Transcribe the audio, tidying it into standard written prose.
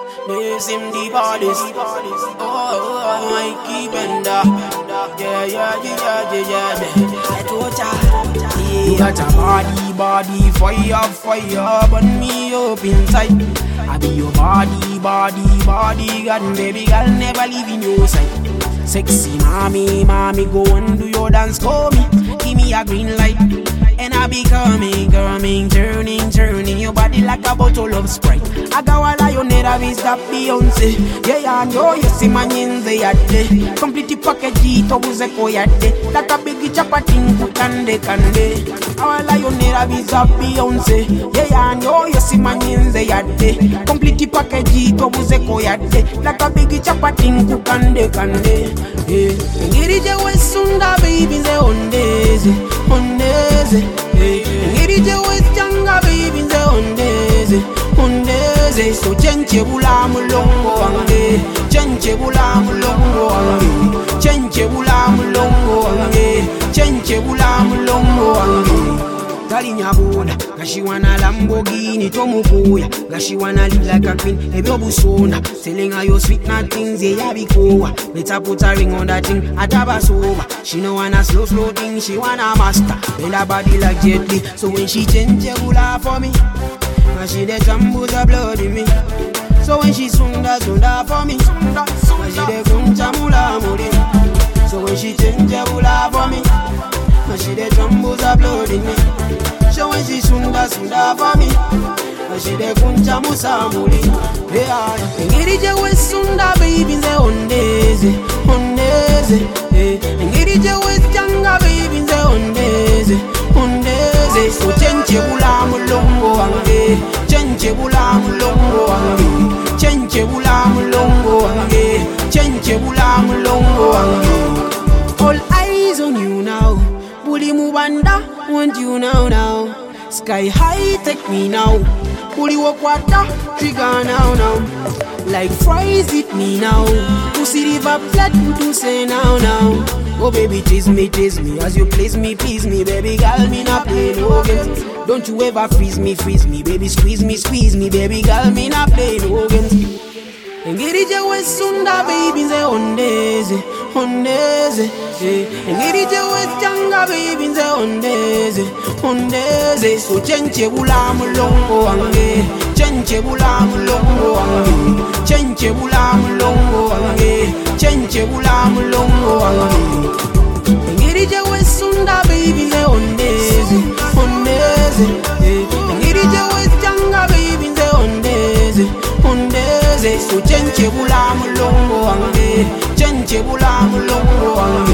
Names him the baddest. Oh, Mikey Bender. Yeah. I told ya. You got a body, fire, burn me up inside. I be your body, God, baby girl, never leave in your side. Sexy mommy, go and do your dance, call me, give me a green light. And I be coming, turning your body like a bottle of Sprite. I got a lionetta, we stop Beyonce. Yeah, I know you see my nyenze yade. Complete package, to uzeko yade. That a big chapatin kande. Our lionetta, we stop Beyonce. Yeah, I know you see my nyenze yade. Complete package, to uzeko yade. That a big chapatin kande. Yeah, ngirije wesunda baby nze ondeze. Ngirije wesjanga baby nze ondeze. So chenche bula mulongo wange, chenche bula mulongo wange, chenche bula mulongo wange, chenche bula mulongo wange. Tali nyaboda, gashi wana Lamborghini tomukuya, gashi wana live like a queen, ebyo busona. Telling her your sweet nothings, yeah bikowa. Better put a ring on that thing, ataba soba. She no wanna slow thing, she wanna master. Bend her body like Jet Li, so when she change her hula for me, now she the jumbo the blood in me. So when she sunda for me, now she the kuncha mula muli. So when she change her hula for me, now she the jumbo the blood in me. So when she sunda for me, now she the kuncha musa muli. Yeah, ngirije wesunda baby nze ondeze. Ngirije wesjanga baby nze ondeze. So chenche bula mulongo wange, chenche bula mulongo wange, chenche bula mulongo wange, chenche bula mulongo wange. All eyes on you now, Bully Mubanda, want you now. Sky high, take me now. Bully walk water, trigger now. Like fries, eat me now. Pussy river flat, to say now. Oh baby, tease me, as you please me, baby girl, me not play no games. Don't you ever freeze me, baby, squeeze me, baby girl, me not play no games. Ngirije wesunda baby nze ondeze. Ngirije wesjanga baby nze ondeze. So chenche bula mulongo wange, chenche bula mulongo wange, chenche bula mulongo wange, chenche bula mulongo wange. Ngirije wesunda baby nze ondeze. Ngirije wesjanga baby nze ondeze. So chenche bula mulongo wange, chenche bula mulongo wange.